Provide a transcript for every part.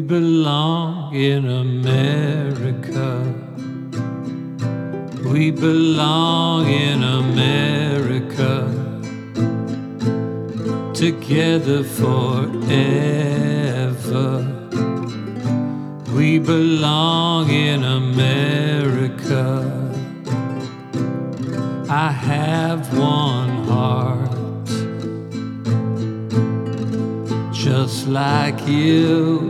belong in America. We belong in America. Together forever. We belong in America. I have one heart, just like you.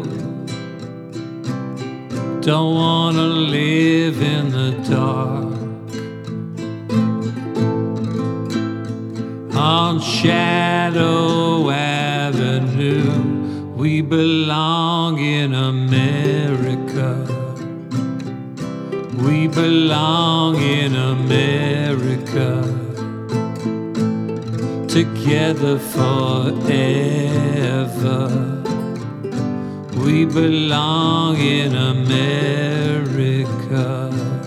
Don't wanna live in the dark. On Shadow Avenue, we belong in America. We belong in America. Together forever. We belong in America.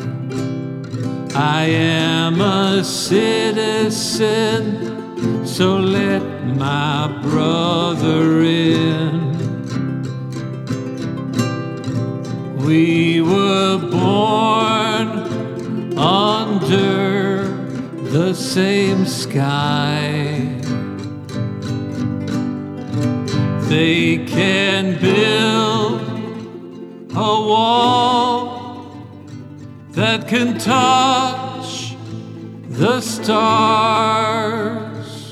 I am a citizen, so let my brother in. We were born under the same sky. They can build a wall that can touch the stars.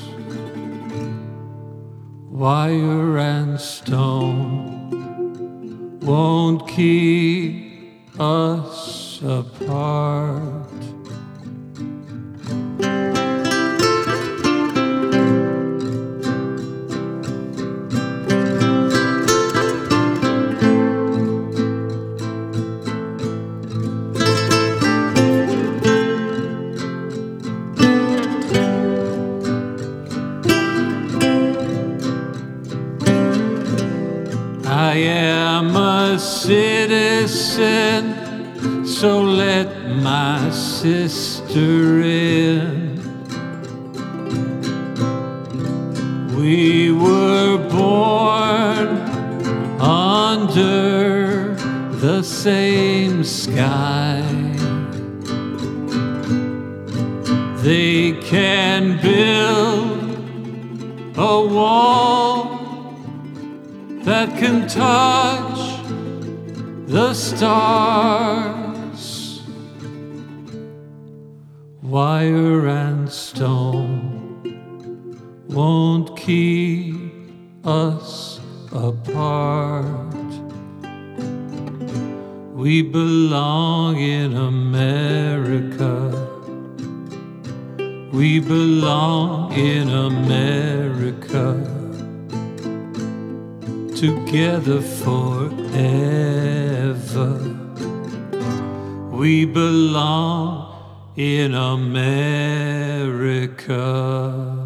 Wire and stone won't keep us apart. I am a citizen, so let my sister in. We were born under the same sky. They can build a wall that can touch the stars. Wire and stone won't keep us apart. We belong in America. We belong in America. Together forever. We belong in America.